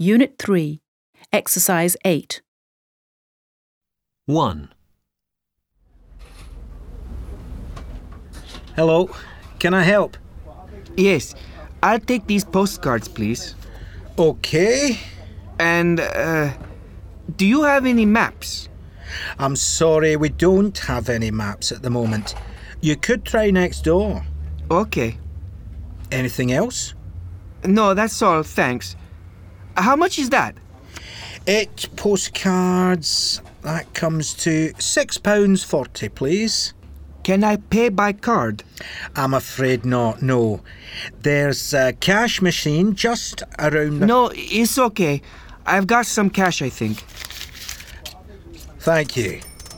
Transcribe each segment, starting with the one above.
Unit 3, Exercise 8. 1. Hello, can I help? Yes, I'll take these postcards, please. Okay. And, do you have any maps? I'm sorry, we don't have any maps at the moment. You could try next door. Okay. Anything else? No, that's all, thanks. How much is that? 8 postcards. That comes to £6.40, please. Can I pay by card? I'm afraid not, no. There's a cash machine just around the... No, it's okay. I've got some cash, I think. Thank you.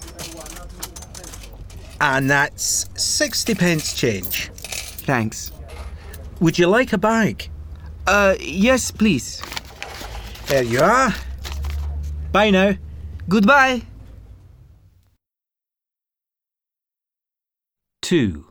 And that's 60 pence change. Thanks. Would you like a bag? Yes, please. There you are. Bye now. Goodbye. 2.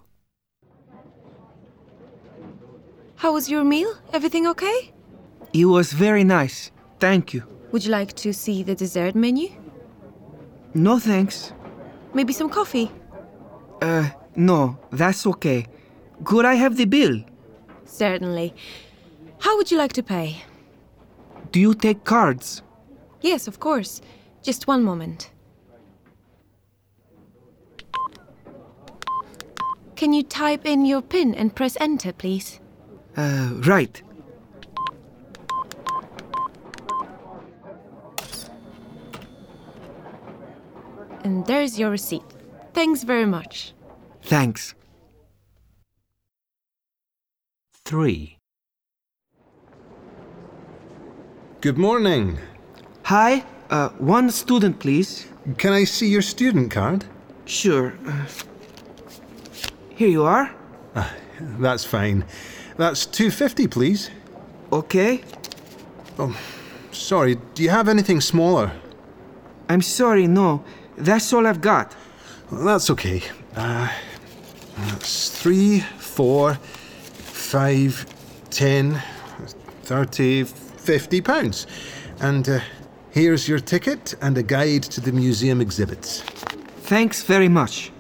How was your meal? Everything okay? It was very nice. Thank you. Would you like to see the dessert menu? No, thanks. Maybe some coffee? No, that's okay. Could I have the bill? Certainly. How would you like to pay? Do you take cards? Yes, of course. Just one moment. Can you type in your PIN and press enter, please? Right. And there's your receipt. Thanks very much. Thanks. 3. Good morning. Hi, one student, please. Can I see your student card? Sure. Here you are. That's fine. That's £2.50, please. Okay. Sorry, do you have anything smaller? I'm sorry, no. That's all I've got. Well, that's okay. That's 3, 4, 5, 10, 30, £50. And here's your ticket and a guide to the museum exhibits. Thanks very much.